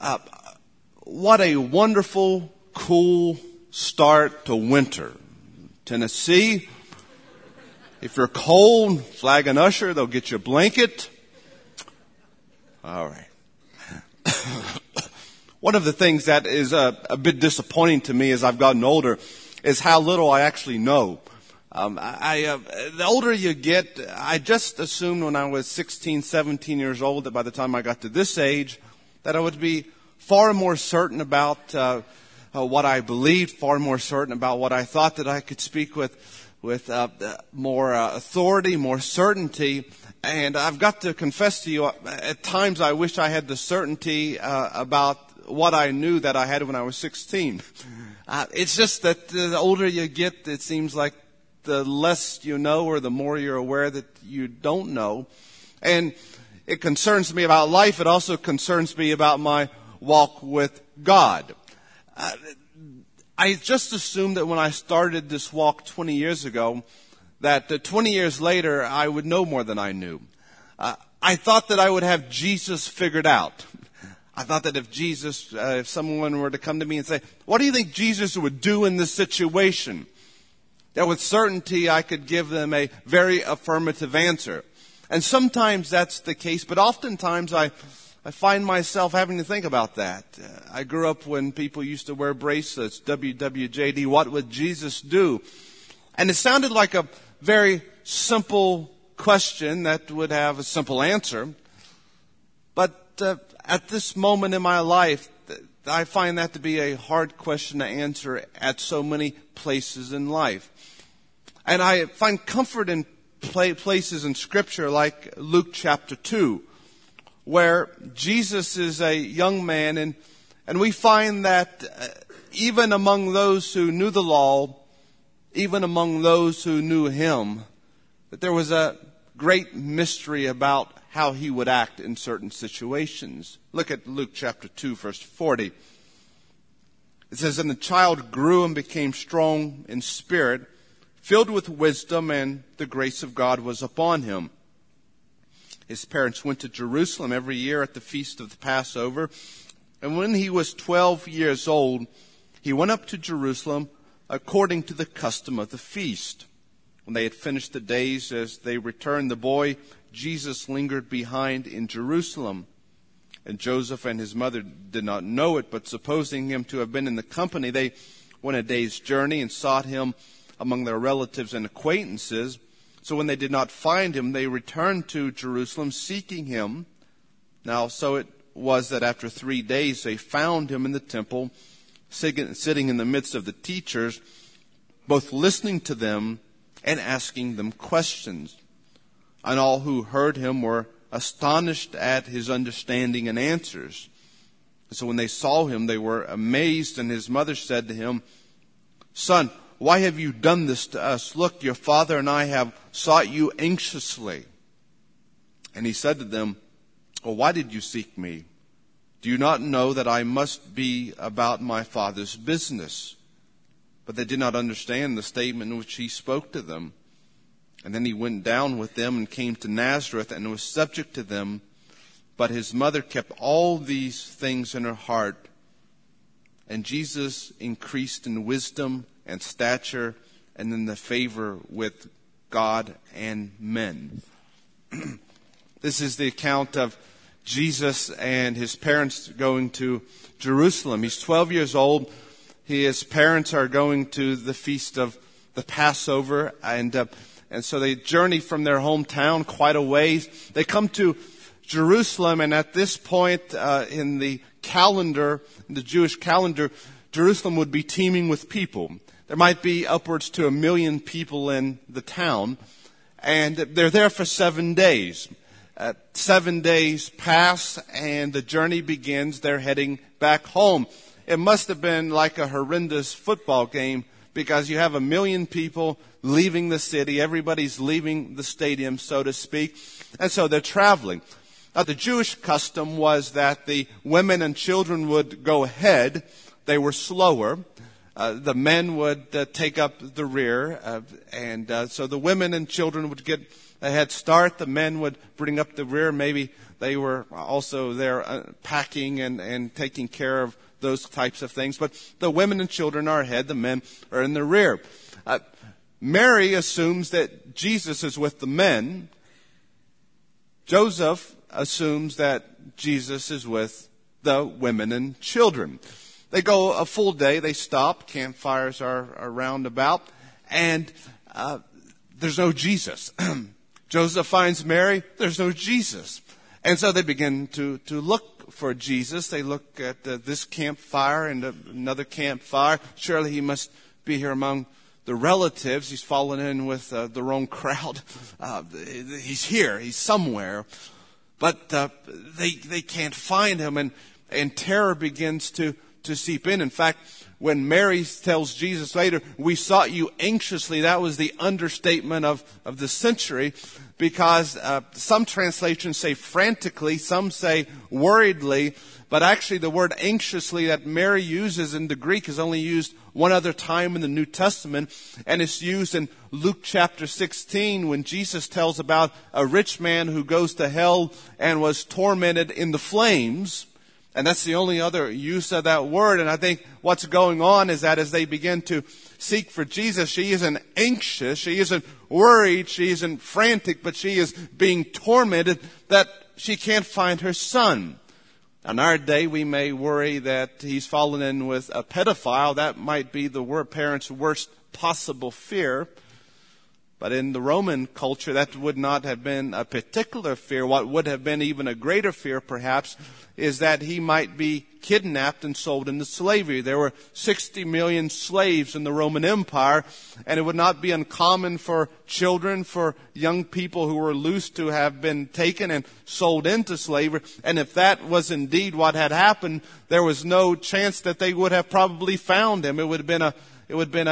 What a wonderful, cool start to winter. Tennessee, if you're cold, flag an usher, they'll get you a blanket. All right. One of the things that is a bit disappointing to me as I've gotten older is how little I actually know. The older you get, I just assumed when I was 16, 17 years old that by the time I got to this age, that I would be far more certain about what I believed, far more certain about what I thought, that I could speak with more authority, more certainty. And I've got to confess to you, at times I wish I had the certainty about what I knew that I had when I was 16. It's just that the older you get, it seems like the less you know or the more you're aware that you don't know. And it concerns me about life. It also concerns me about my walk with God. I just assumed that when I started this walk 20 years ago, that 20 years later I would know more than I knew. I thought that I would have Jesus figured out. I thought that if someone were to come to me and say, what do you think Jesus would do in this situation? That with certainty I could give them a very affirmative answer. And sometimes that's the case, but oftentimes I find myself having to think about that. I grew up when people used to wear bracelets, WWJD, what would Jesus do? And it sounded like a very simple question that would have a simple answer. But at this moment in my life, I find that to be a hard question to answer at so many places in life. And I find comfort in places in Scripture like Luke chapter 2, where Jesus is a young man, and we find that even among those who knew the law, even among those who knew him, that there was a great mystery about how he would act in certain situations. Look at Luke chapter 2, verse 40. It says, and the child grew and became strong in spirit, filled with wisdom, and the grace of God was upon him. His parents went to Jerusalem every year at the feast of the Passover. And when he was 12 years old, he went up to Jerusalem according to the custom of the feast. When they had finished the days, as they returned, the boy Jesus lingered behind in Jerusalem. And Joseph and his mother did not know it, but supposing him to have been in the company, they went a day's journey and sought him among their relatives and acquaintances. So when they did not find him, they returned to Jerusalem seeking him. Now, so it was that after 3 days they found him in the temple, sitting in the midst of the teachers, both listening to them and asking them questions. And all who heard him were astonished at his understanding and answers. And so when they saw him, they were amazed, and his mother said to him, Son, why have you done this to us? Look, your father and I have sought you anxiously. And he said to them, well, why did you seek me? Do you not know that I must be about my father's business? But they did not understand the statement in which he spoke to them. And then he went down with them and came to Nazareth and was subject to them. But his mother kept all these things in her heart. And Jesus increased in wisdom and stature and in the favor with God and men. This is the account of Jesus and his parents going to Jerusalem. He's 12 years old. His parents are going to the feast of the Passover, and so they journey from their hometown quite a ways. They come to Jerusalem, and at this point in the calendar, the Jewish calendar, Jerusalem would be teeming with people. There might be upwards to 1 million people in the town, and they're there for 7 days. 7 days pass, and the journey begins. They're heading back home. It must have been like a horrendous football game, because you have 1 million people leaving the city. Everybody's leaving the stadium, so to speak. And so they're traveling. Now, the Jewish custom was that the women and children would go ahead. They were slower. The men would take up the rear. So the women and children would get a head start. The men would bring up the rear. Maybe They were also there packing and taking care of those types of things. But the women and children are ahead. The men are in the rear. Mary assumes that Jesus is with the men. Joseph assumes that Jesus is with the women and children. They go a full day. They stop. Campfires are round about. And there's no Jesus. Joseph finds Mary. There's no Jesus. And so they begin to look for Jesus. They look at this campfire and another campfire. Surely he must be here among the relatives. He's fallen in with the wrong crowd. He's here. He's somewhere. But they can't find him. And terror begins to seep in. In fact, when Mary tells Jesus later, we sought you anxiously, that was the understatement of the century, because some translations say frantically, some say worriedly, but actually the word anxiously that Mary uses in the Greek is only used one other time in the New Testament, and it's used in Luke chapter 16 when Jesus tells about a rich man who goes to hell and was tormented in the flames. And that's the only other use of that word. And I think what's going on is that as they begin to seek for Jesus, she isn't anxious, she isn't worried, she isn't frantic, but she is being tormented that she can't find her son. In our day, we may worry that he's fallen in with a pedophile. That might be the parent's worst possible fear. But in the Roman culture, that would not have been a particular fear. What would have been even a greater fear, perhaps, is that he might be kidnapped and sold into slavery. There were 60 million slaves in the Roman Empire, and it would not be uncommon for children, for young people who were loose to have been taken and sold into slavery. And if that was indeed what had happened, there was no chance that they would have probably found him. It would have been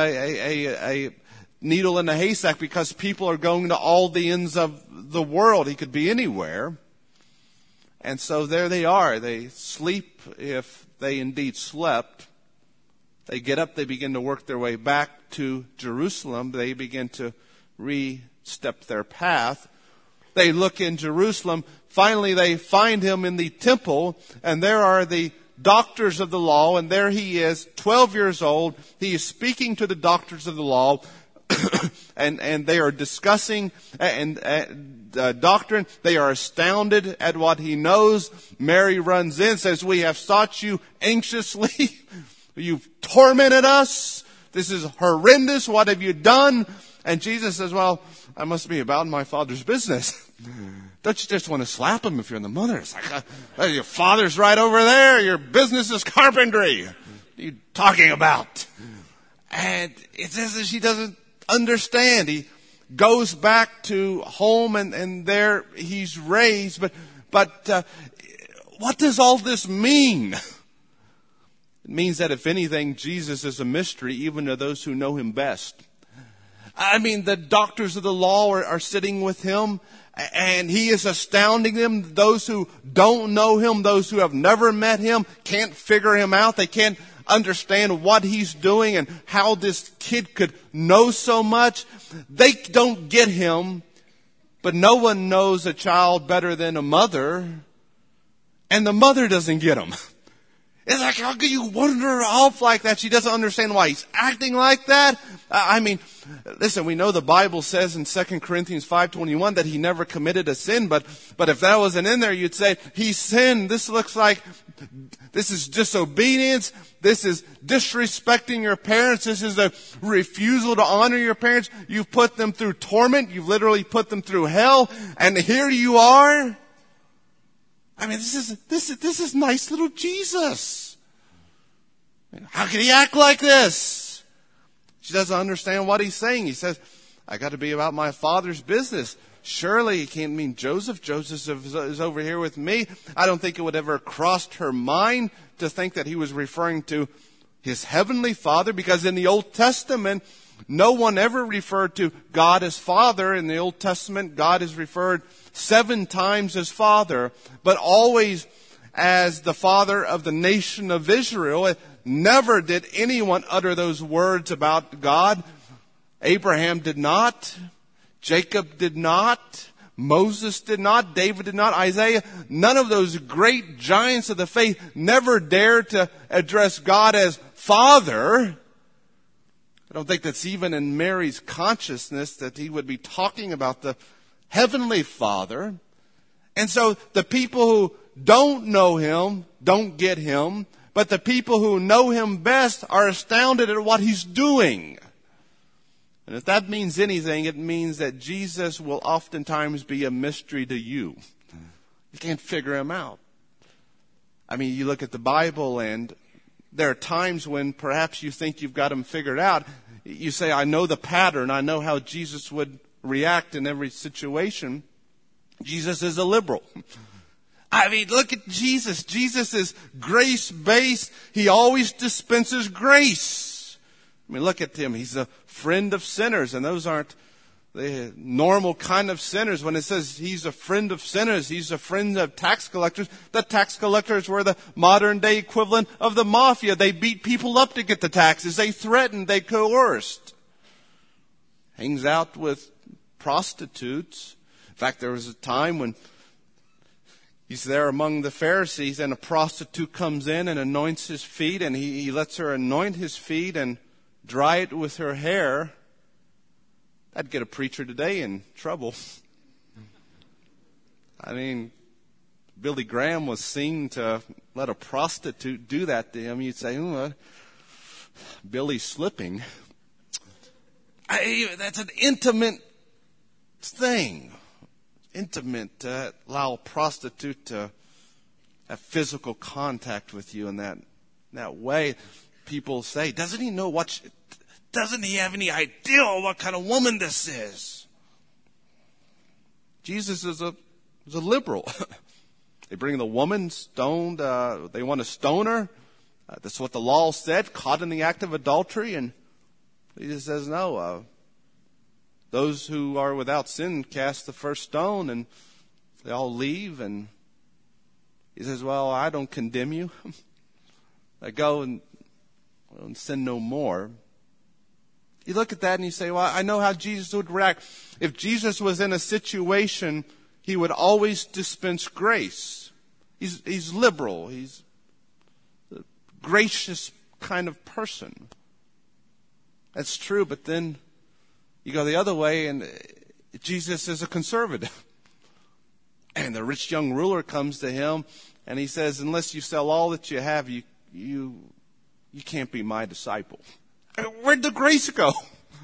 a needle in a haystack, because people are going to all the ends of the world. He could be anywhere. And so there they are. They sleep, if they indeed slept. They get up, they begin to work their way back to Jerusalem. They begin to re-step their path. They look in Jerusalem. Finally, they find him in the temple, and there are the doctors of the law, and there he is, 12 years old. He is speaking to the doctors of the law, and they are discussing doctrine. They are astounded at what he knows. Mary runs in, says, we have sought you anxiously. You've tormented us. This is horrendous. What have you done? And Jesus says, well, I must be about my Father's business. Don't you just want to slap him if you're in the mother? It's like, your father's right over there. Your business is carpentry. What are you talking about? And it says that she doesn't understand. He goes back to home, and there he's raised. But what does all this mean? It means that if anything, Jesus is a mystery even to those who know him best. I mean, the doctors of the law are sitting with him, and he is astounding them. Those who don't know him, those who have never met him, can't figure him out. They can't understand what he's doing and how this kid could know so much. They don't get him, but no one knows a child better than a mother, and the mother doesn't get him. It's like, how can you wander off like that? She doesn't understand why he's acting like that. I mean, listen, we know the Bible says in 2 Corinthians 5:21 that he never committed a sin, but if that wasn't in there, you'd say, he sinned. This is disobedience. This is disrespecting your parents. This is a refusal to honor your parents. You've put them through torment. You've literally put them through hell. And here you are. I mean, this is nice little Jesus. How can he act like this? She doesn't understand what he's saying. He says, I got to be about my Father's business. Surely he can't mean Joseph. Joseph is over here with me. I don't think it would ever crossed her mind to think that he was referring to his heavenly Father, because in the Old Testament, no one ever referred to God as Father. In the Old Testament, God is referred 7 times as Father, but always as the Father of the nation of Israel. Never did anyone utter those words about God. Abraham did not. Jacob did not. Moses did not, David did not, Isaiah, none of those great giants of the faith never dared to address God as Father. I don't think that's even in Mary's consciousness that he would be talking about the Heavenly Father. And so the people who don't know him don't get him, but the people who know him best are astounded at what he's doing. And if that means anything, it means that Jesus will oftentimes be a mystery to you. You can't figure him out. I mean, you look at the Bible and there are times when perhaps you think you've got him figured out. You say, I know the pattern. I know how Jesus would react in every situation. Jesus is a liberal. I mean, look at Jesus. Jesus is grace-based. He always dispenses grace. I mean, look at him. He's a friend of sinners, and those aren't the normal kind of sinners. When it says he's a friend of sinners, he's a friend of tax collectors. The tax collectors were the modern-day equivalent of the mafia. They beat people up to get the taxes. They threatened. They coerced. Hangs out with prostitutes. In fact, there was a time when he's there among the Pharisees, and a prostitute comes in and anoints his feet, and he lets her anoint his feet and dry it with her hair. That'd get a preacher today in trouble. I mean, Billy Graham was seen to let a prostitute do that to him. You'd say, Billy's slipping. That's an intimate thing. Intimate to allow a prostitute to have physical contact with you in that way. People say, doesn't he know doesn't he have any idea what kind of woman this is? Jesus is a liberal. They bring the woman stoned. They want to stone her. That's what the law said, caught in the act of adultery. And Jesus says, no. Those who are without sin cast the first stone, and they all leave. And he says, well, I don't condemn you. I go and sin no more. You look at that and you say, well, I know how Jesus would react. If Jesus was in a situation, he would always dispense grace. He's liberal. He's a gracious kind of person. That's true, but then you go the other way and Jesus is a conservative. And the rich young ruler comes to him and he says, unless you sell all that you have, you can't be my disciple. Where'd the grace go?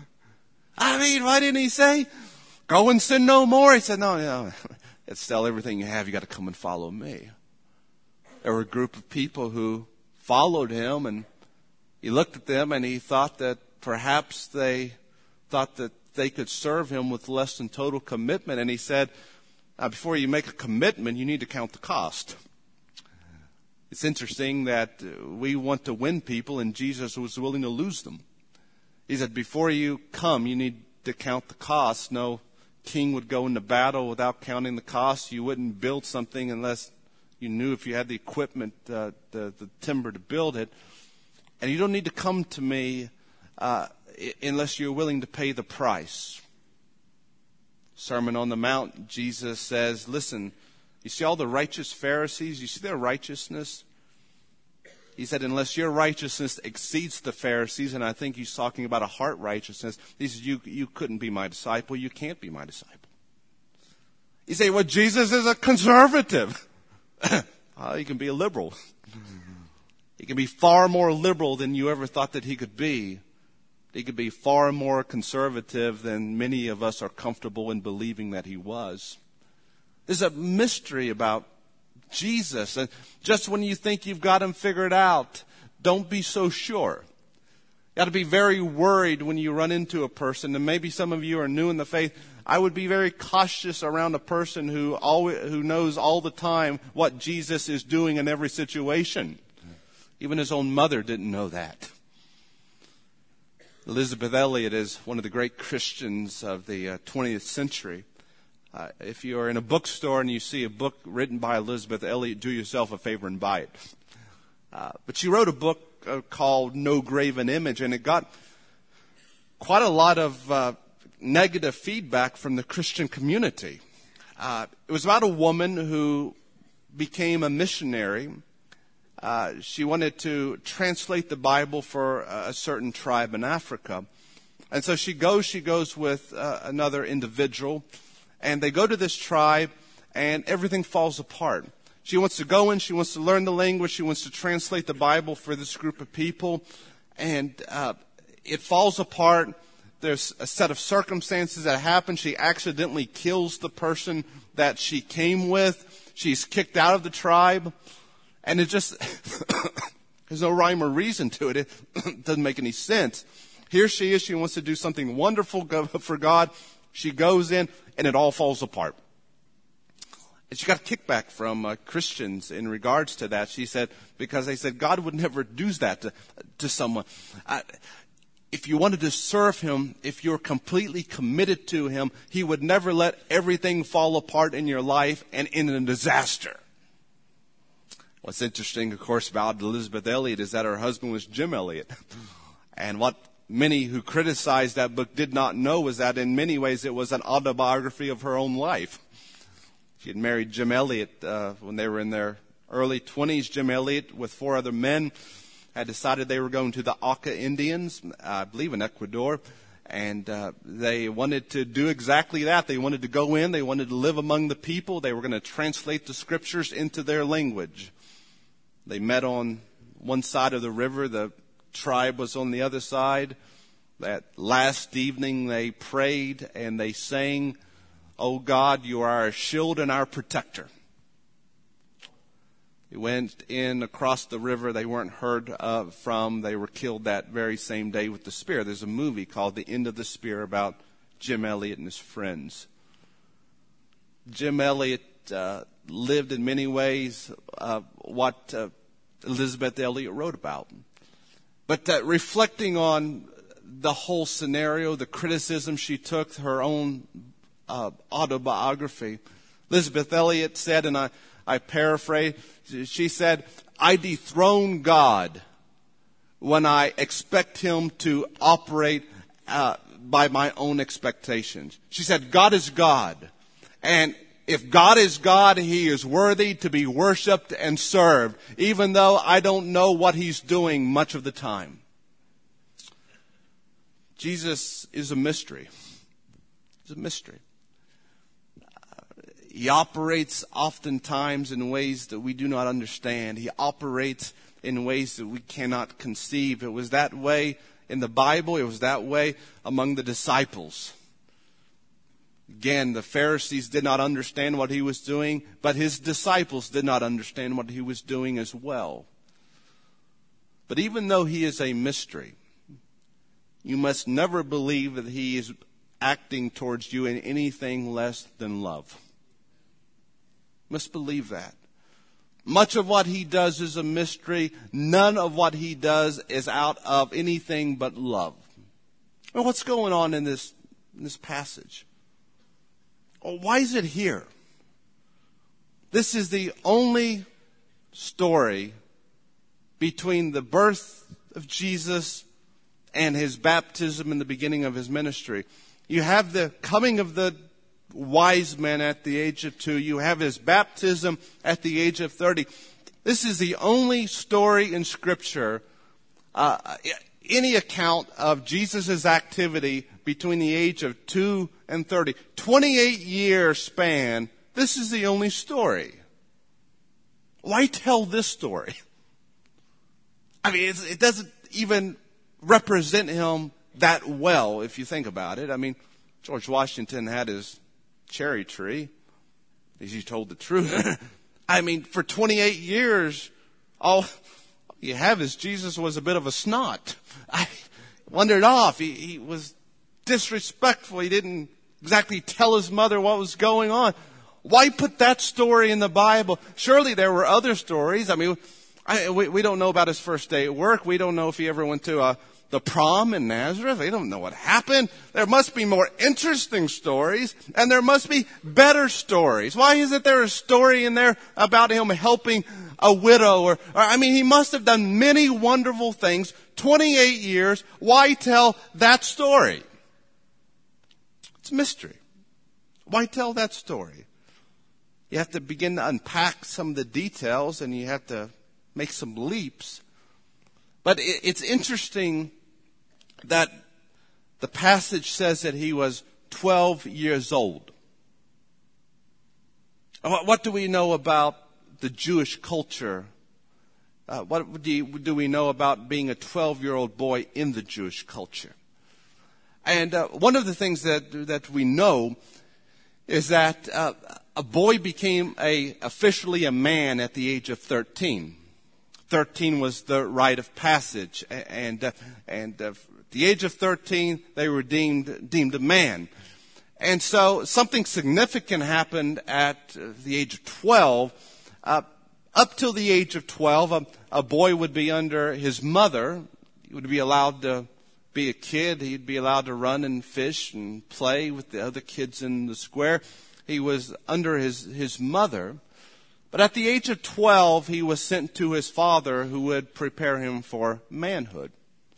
I mean, why didn't he say, go and sin no more? He said, no, let's sell everything you have. You got to come and follow me. There were a group of people who followed him, and he looked at them and he thought that perhaps they thought that they could serve him with less than total commitment. And he said, before you make a commitment, you need to count the cost. It's interesting that we want to win people, and Jesus was willing to lose them. He said, before you come, you need to count the cost. No king would go into battle without counting the cost. You wouldn't build something unless you knew if you had the equipment, the timber to build it. And you don't need to come to me unless you're willing to pay the price. Sermon on the Mount, Jesus says, listen, you see all the righteous Pharisees? You see their righteousness? He said, unless your righteousness exceeds the Pharisees, and I think he's talking about a heart righteousness, he says, you couldn't be my disciple. You can't be my disciple. You say, well, Jesus is a conservative. He can be a liberal. He can be far more liberal than you ever thought that he could be. He could be far more conservative than many of us are comfortable in believing that he was. There's a mystery about Jesus. And just when you think you've got him figured out, don't be so sure. You got to be very worried when you run into a person. And maybe some of you are new in the faith. I would be very cautious around a person who knows all the time what Jesus is doing in every situation. Even his own mother didn't know that. Elisabeth Elliot is one of the great Christians of the 20th century. If you are in a bookstore and you see a book written by Elisabeth Elliot, do yourself a favor and buy it. But she wrote a book called No Graven Image, and it got quite a lot of negative feedback from the Christian community. It was about a woman who became a missionary. She wanted to translate the Bible for a certain tribe in Africa. And so she goes with another individual, and they go to this tribe, and everything falls apart. She wants to go in, she wants to learn the language, she wants to translate the Bible for this group of people, and it falls apart. There's a set of circumstances that happen. She accidentally kills the person that she came with. She's kicked out of the tribe. And it just, there's no rhyme or reason to it. It doesn't make any sense. Here she is. She wants to do something wonderful for God. She goes in, and it all falls apart. And she got a kickback from Christians in regards to that. She said, because they said God would never do that to someone. If you wanted to serve Him, if you're completely committed to Him, He would never let everything fall apart in your life and end in a disaster. What's interesting, of course, about Elisabeth Elliot is that her husband was Jim Elliot. And what many who criticized that book did not know was that in many ways it was an autobiography of her own life. She had married Jim Elliot when they were in their early 20s. Jim Elliot, with 4 other men, had decided they were going to the Auca Indians, I believe in Ecuador, and they wanted to do exactly that. They wanted to go in, they wanted to live among the people, they were going to translate the scriptures into their language. They met on one side of the river, the tribe was on the other side. That last evening they prayed and they sang, "Oh God, you are our shield and our protector." They went in across the river. They weren't heard from. They were killed that very same day with the spear. There's a movie called The End of the Spear about Jim Elliot and his friends. Jim Elliot lived in many ways what Elisabeth Elliot wrote about. But reflecting on the whole scenario, the criticism she took, her own autobiography, Elisabeth Elliot said, and I paraphrase, she said, "I dethrone God when I expect Him to operate by my own expectations." She said, God is God. And if God is God, He is worthy to be worshiped and served, even though I don't know what He's doing much of the time. Jesus is a mystery. He's a mystery. He operates oftentimes in ways that we do not understand. He operates in ways that we cannot conceive. It was that way in the Bible. It was that way among the disciples. Again, the Pharisees did not understand what He was doing, but His disciples did not understand what He was doing as well. But even though He is a mystery, you must never believe that He is acting towards you in anything less than love. Must believe that. Much of what He does is a mystery. None of what He does is out of anything but love. Well, what's going on in this passage? Well, why is it here? This is the only story between the birth of Jesus and His baptism and the beginning of His ministry. You have the coming of the wise men at the age of 2. You have His baptism at the age of 30. This is the only story in Scripture, any account of Jesus' activity between the age of 2 and 30. 28-year span. This is the only story. Why tell this story? I mean, it doesn't even represent Him that well, if you think about it. I mean, George Washington had his cherry tree, as you told the truth. I mean, for 28 years, all you have is Jesus was a bit of a snot. I wandered off. He was disrespectful. He didn't exactly tell his mother what was going on. Why put that story in the Bible? Surely there were other stories. I mean, we don't know about His first day at work. We don't know if He ever went to the prom in Nazareth. We don't know what happened. There must be more interesting stories, and there must be better stories. Why isn't there a story in there about Him helping a widow? I mean, He must have done many wonderful things. 28 years. Why tell that story? It's a mystery. Why tell that story? You have to begin to unpack some of the details, and you have to make some leaps. But it's interesting that the passage says that he was 12 years old. What do we know about the Jewish culture? What do we know about being a 12-year-old boy in the Jewish culture? And one of the things that we know is that a boy became officially a man at the age of 13. 13 was the rite of passage, and at the age of 13, they were deemed a man. And so something significant happened at the age of 12. Up till the age of 12, a boy would be under his mother. He would be allowed to be a kid. He'd be allowed to run and fish and play with the other kids in the square. He was under his mother. But at the age of 12, he was sent to his father, who would prepare him for manhood.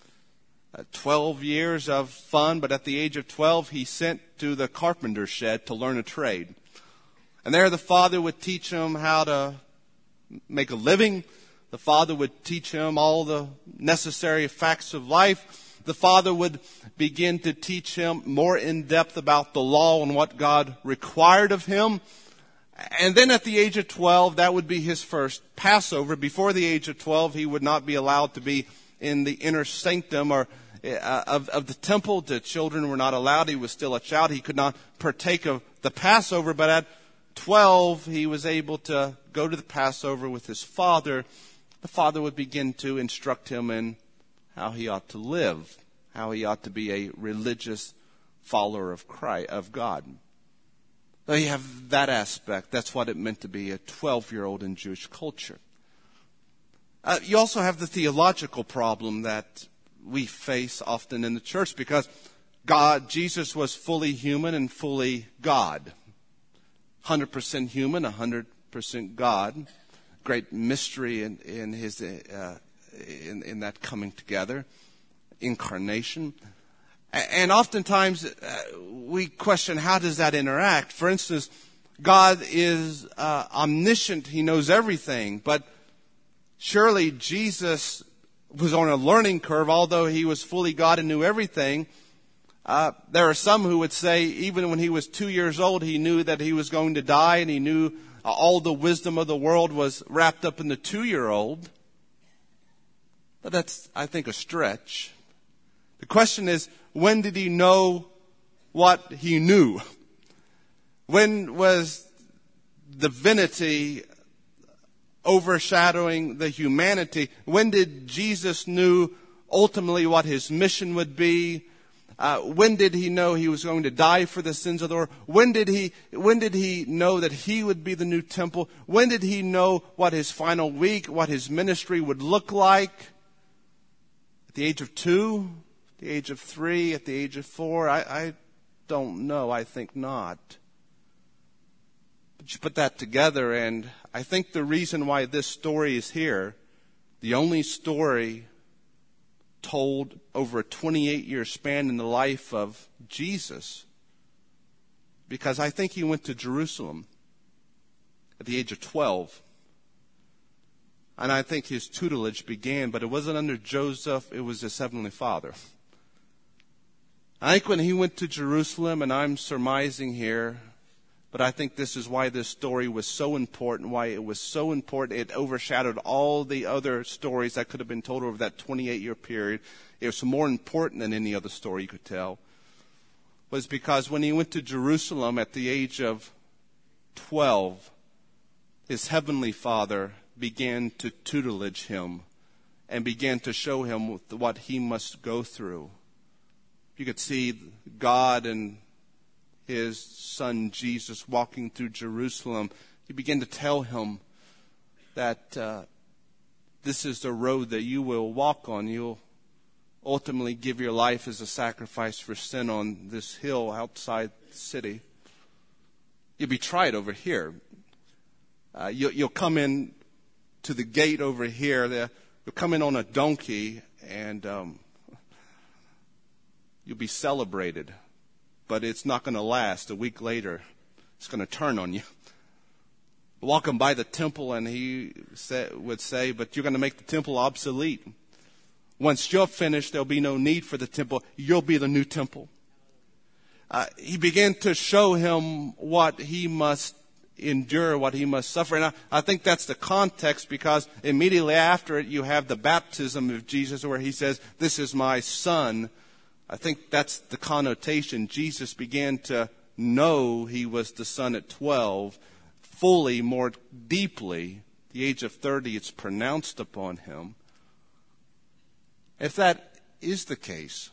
12 years of fun, but at the age of 12, he sent to the carpenter's shed to learn a trade. And there the father would teach him how to make a living. The father would teach him all the necessary facts of life. The father would begin to teach him more in depth about the law and what God required of him. And then at the age of 12, that would be his first Passover. Before the age of 12, he would not be allowed to be in the inner sanctum or of the temple. The children were not allowed. He was still a child. He could not partake of the Passover. But at 12, he was able to go to the Passover with his father. The father would begin to instruct him in how he ought to live, how he ought to be a religious follower of Christ, of God. So you have that aspect. That's what it meant to be a 12-year-old in Jewish culture. You also have the theological problem that we face often in the church, because Jesus was fully human and fully God. 100% human, 100% God. Great mystery in his in that coming together, incarnation. And oftentimes we question, how does that interact? For instance, God is omniscient. He knows everything. But surely Jesus was on a learning curve, although he was fully God and knew everything. There are some who would say even when he was 2 years old, he knew that he was going to die, and he knew all the wisdom of the world was wrapped up in the 2-year-old. But that's, I think, a stretch. The question is, when did he know what he knew? When was divinity overshadowing the humanity? When did Jesus knew ultimately what his mission would be? When did he know he was going to die for the sins of the world? When did he know that he would be the new temple? When did he know what his final week, what his ministry would look like? At the age of 2? At the age of 3? At the age of 4? I don't know. I think not. But you put that together, and I think the reason why this story is here, the only story told over a 28-year span in the life of Jesus, because I think he went to Jerusalem at the age of 12. And I think his tutelage began, but it wasn't under Joseph, it was his heavenly Father. I think when he went to Jerusalem, and I'm surmising here, but I think this is why this story was so important, why it was so important. It overshadowed all the other stories that could have been told over that 28-year period. It was more important than any other story you could tell. Was because when he went to Jerusalem at the age of 12, his heavenly Father began to tutelage him and began to show him what he must go through. You could see God and his son Jesus walking through Jerusalem. He began to tell him that this is the road that you will walk on. You'll ultimately give your life as a sacrifice for sin on this hill outside the city. You'll be tried over here. You'll come in to the gate over here. You'll come in on a donkey, and you'll be celebrated. But it's not going to last. A week later, it's going to turn on you. walking by the temple, and he would say, but you're going to make the temple obsolete. Once you're finished, there'll be no need for the temple. You'll be the new temple. He began to show him what he must endure, what he must suffer. And I think that's the context, because immediately after it, you have the baptism of Jesus where he says, this is my son. I think that's the connotation. Jesus began to know he was the son at 12, fully, more deeply. At the age of 30, it's pronounced upon him. If that is the case,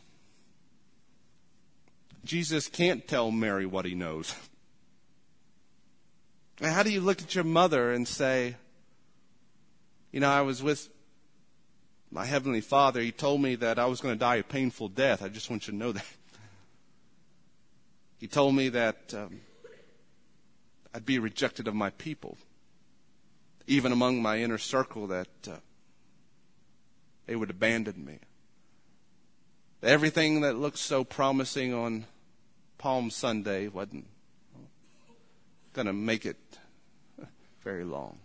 Jesus can't tell Mary what he knows. How do you look at your mother and say, I was with my Heavenly Father. He told me that I was going to die a painful death. I just want you to know that. He told me that I'd be rejected of my people. Even among my inner circle, that they would abandon me. Everything that looked so promising on Palm Sunday wasn't going to make it very long.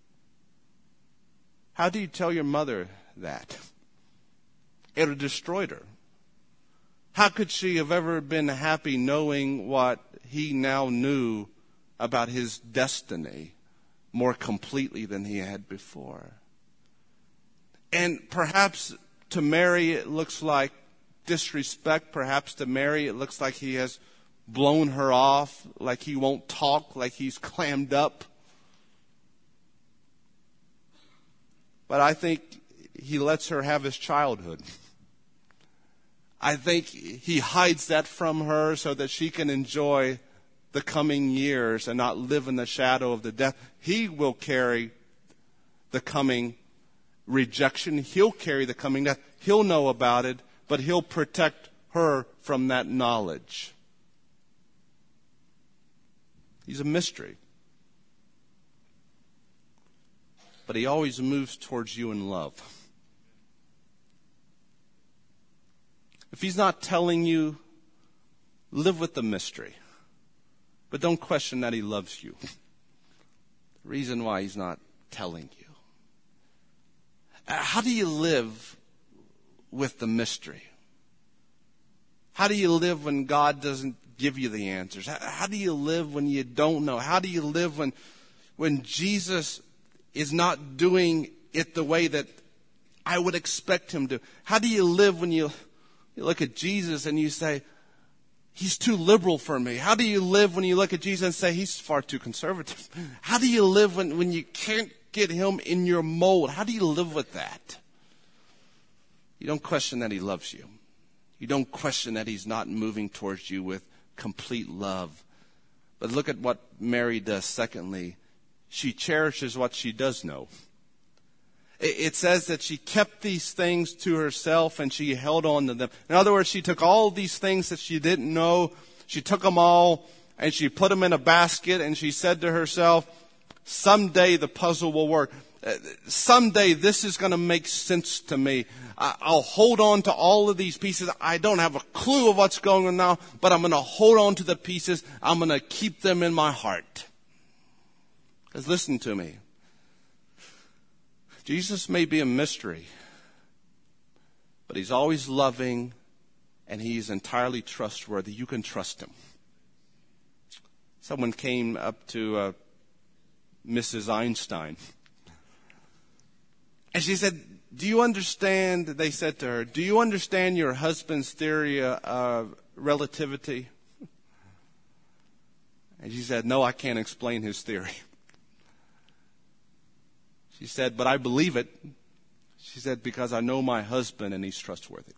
How do you tell your mother that? It would have destroyed her. How could she have ever been happy knowing what he now knew about his destiny more completely than he had before? And perhaps to Mary it looks like disrespect. Perhaps to Mary it looks like he has blown her off, like he won't talk, like he's clammed up. But I think he lets her have his childhood. I think he hides that from her so that she can enjoy the coming years and not live in the shadow of the death. He will carry the coming rejection. He'll carry the coming death. He'll know about it, but he'll protect her from that knowledge. He's a mystery. But he always moves towards you in love. If he's not telling you, live with the mystery. But don't question that he loves you. The reason why he's not telling you. How do you live with the mystery? How do you live when God doesn't give you the answers? How do you live when you don't know? How do you live when Jesus is not doing it the way that I would expect him to? How do you live when you look at Jesus and you say, he's too liberal for me? How do you live when you look at Jesus and say, he's far too conservative? How do you live when you can't get him in your mold? How do you live with that? You don't question that he loves you. You don't question that he's not moving towards you with complete love. But look at what Mary does. Secondly, she cherishes what she does know. It says that she kept these things to herself and she held on to them. In other words, she took all these things that she didn't know, she took them all and she put them in a basket, and she said to herself, someday the puzzle will work. Someday this is going to make sense to me. I'll hold on to all of these pieces. I don't have a clue of what's going on now, but I'm going to hold on to the pieces. I'm going to keep them in my heart. Because listen to me. Jesus may be a mystery, but he's always loving and he's entirely trustworthy. You can trust him. Someone came up to Mrs. Einstein. And she said, do you understand, they said to her, do you understand your husband's theory of relativity? And she said, no, I can't explain his theory. She said, but I believe it. She said, because I know my husband and he's trustworthy.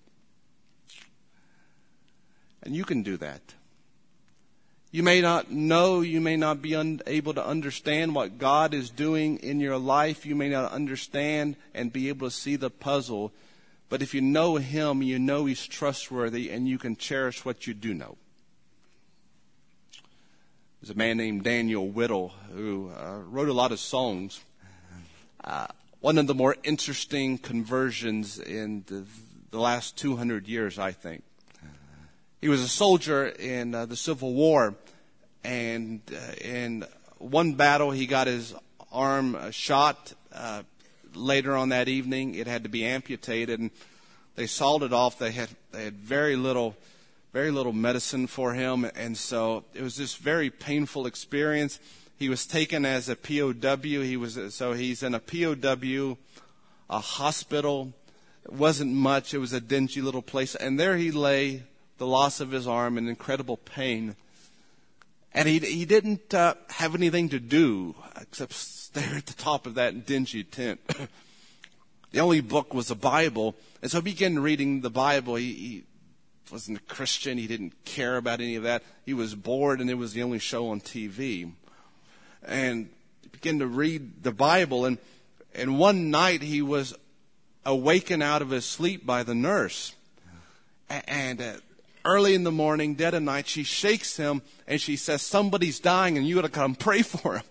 And you can do that. You may not know, you may not be able to understand what God is doing in your life. You may not understand and be able to see the puzzle. But if you know him, you know he's trustworthy and you can cherish what you do know. There's a man named Daniel Whittle who wrote a lot of songs. One of the more interesting conversions in the last 200 years, I think. He was a soldier in the Civil War, and one battle, he got his arm shot. Later on that evening, it had to be amputated, and they sawed it off. They had very little medicine for him, and so it was this very painful experience. He was taken as a POW. He's in a POW, a hospital. It wasn't much. It was a dingy little place, and there he lay, the loss of his arm, in incredible pain. And he didn't have anything to do except stare at the top of that dingy tent. The only book was the Bible, and so he began reading the Bible. He wasn't a Christian. He didn't care about any of that. He was bored, and it was the only show on TV. And he began to read the Bible, and one night he was awakened out of his sleep by the nurse. And early in the morning, dead of night, she shakes him, and she says, "Somebody's dying, and you ought to come pray for him."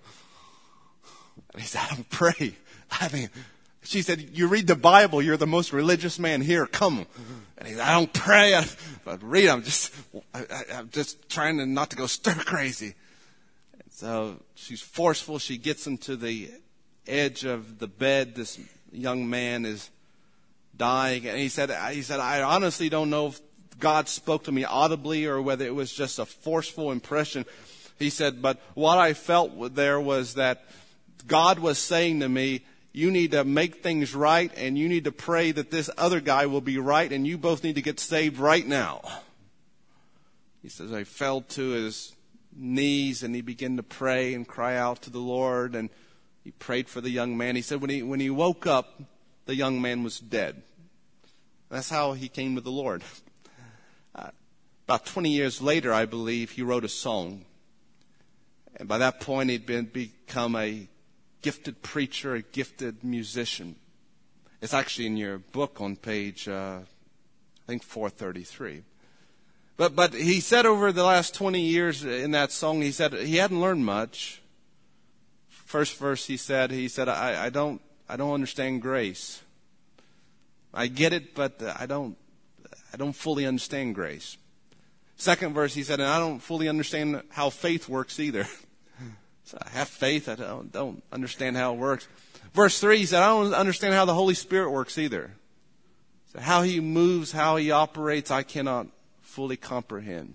And he said, "I don't pray." She said, "You read the Bible. You're the most religious man here. Come." And he said, "I don't pray. I read. I'm just trying not to go stir crazy." And so she's forceful. She gets him to the edge of the bed. This young man is dying. And he said, "I honestly don't know if God spoke to me audibly or whether it was just a forceful impression." He said, "But what I felt there was that God was saying to me, you need to make things right, and you need to pray that this other guy will be right, and you both need to get saved right now." He says, I fell to his knees, and he began to pray and cry out to the Lord, and he prayed for the young man. He said when he woke up, the young man was dead. That's how he came to the Lord. About 20 years later, I believe, he wrote a song. And by that point, he'd become a gifted preacher, a gifted musician. It's actually in your book on page, I think, 433. But he said over the last 20 years in that song, he said he hadn't learned much. First verse, he said, I don't understand grace. I get it, but I don't fully understand grace. Second verse, he said, and I don't fully understand how faith works either. So I have faith, I don't understand how it works. Verse 3, he said, I don't understand how the Holy Spirit works either. So how he moves, how he operates, I cannot fully comprehend.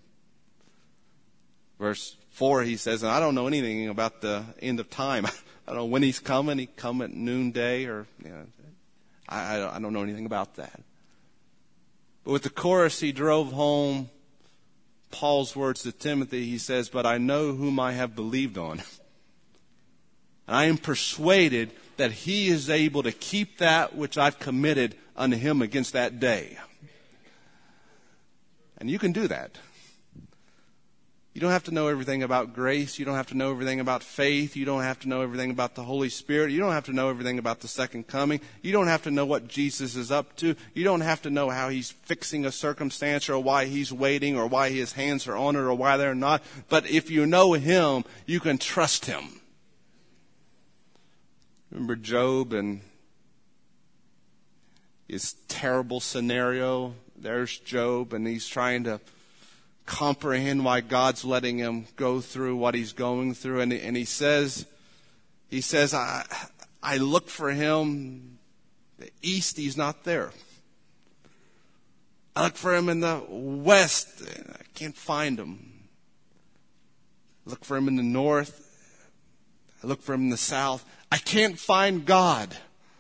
Verse 4, he says, and I don't know anything about the end of time. I don't know when he's coming. He come at noonday, or I don't know anything about that. But with the chorus, he drove home Paul's words to Timothy. He says, but I know whom I have believed on. And I am persuaded that he is able to keep that which I've committed unto him against that day. And you can do that. You don't have to know everything about grace. You don't have to know everything about faith. You don't have to know everything about the Holy Spirit. You don't have to know everything about the second coming. You don't have to know what Jesus is up to. You don't have to know how he's fixing a circumstance, or why he's waiting, or why his hands are on it, or why they're not. But if you know him, you can trust him. Remember Job and his terrible scenario? There's Job, and he's trying to comprehend why God's letting him go through what he's going through. And he says, I look for him the east, he's not there. I look for him in the west, I can't find him. I look for him in the north, I look for him in the south, I can't find God.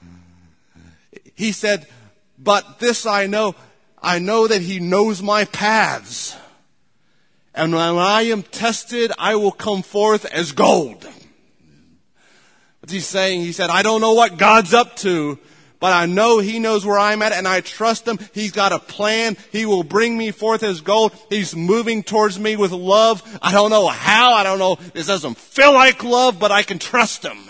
He said, but this I know that he knows my paths. And when I am tested, I will come forth as gold. What's he saying? He said, I don't know what God's up to, but I know he knows where I'm at, and I trust him. He's got a plan. He will bring me forth as gold. He's moving towards me with love. I don't know how. I don't know. This doesn't feel like love, but I can trust him.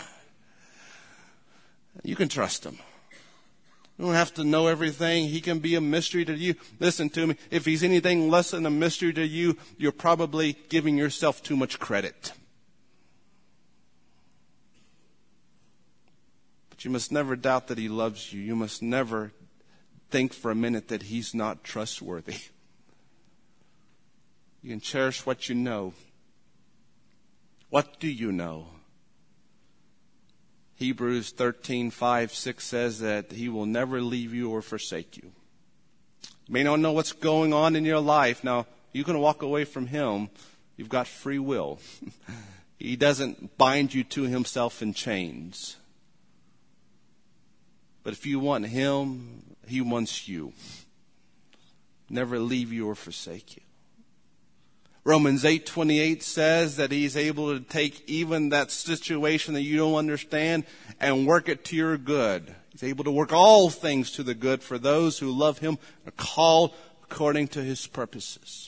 You can trust him. You don't have to know everything. He can be a mystery to you. Listen to me. If he's anything less than a mystery to you, you're probably giving yourself too much credit. But you must never doubt that he loves you. You must never think for a minute that he's not trustworthy. You can cherish what you know. What do you know? Hebrews 13:5-6 says that he will never leave you or forsake you. You may not know what's going on in your life. Now, you can walk away from him. You've got free will. He doesn't bind you to himself in chains. But if you want him, he wants you. Never leave you or forsake you. Romans 8:28 says that he's able to take even that situation that you don't understand and work it to your good. He's able to work all things to the good for those who love him, are called according to his purposes.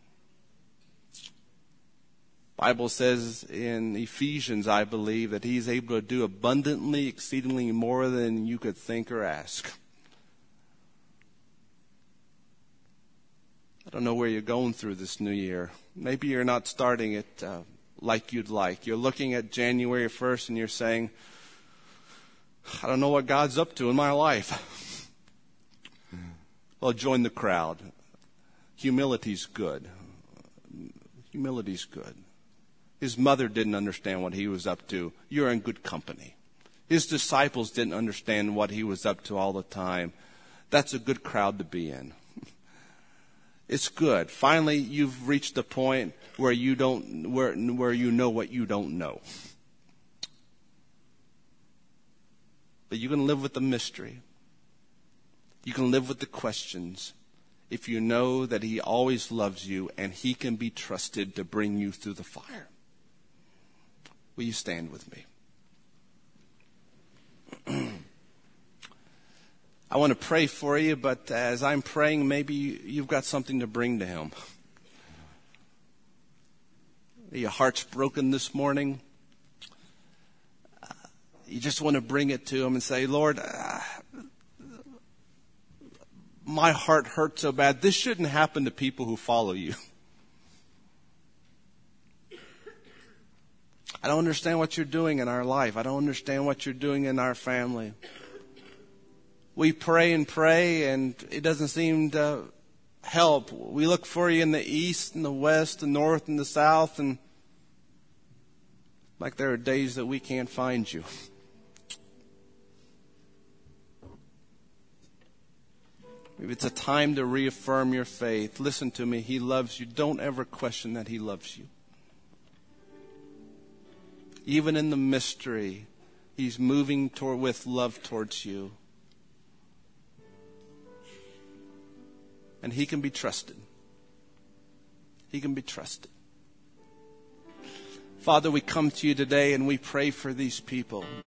Bible says in Ephesians, I believe, that he's able to do abundantly, exceedingly more than you could think or ask. I don't know where you're going through this new year. Maybe you're not starting it like you'd like. You're looking at January 1st and you're saying, I don't know what God's up to in my life. Well, join the crowd. Humility's good. Humility's good. His mother didn't understand what he was up to. You're in good company. His disciples didn't understand what he was up to all the time. That's a good crowd to be in. It's good. Finally, you've reached the point where you know what you don't know. But you can live with the mystery. You can live with the questions if you know that he always loves you and he can be trusted to bring you through the fire. Will you stand with me? I want to pray for you, but as I'm praying, maybe you've got something to bring to him. Your heart's broken this morning. You just want to bring it to him and say, Lord, my heart hurts so bad. This shouldn't happen to people who follow you. I don't understand what you're doing in our life. I don't understand what you're doing in our family. We pray and it doesn't seem to help. We look for you in the east and the west, the north and the south, and like there are days that we can't find you. Maybe it's a time to reaffirm your faith. Listen to me. He loves you. Don't ever question that he loves you. Even in the mystery, he's moving with love towards you. And he can be trusted. He can be trusted. Father, we come to you today and we pray for these people.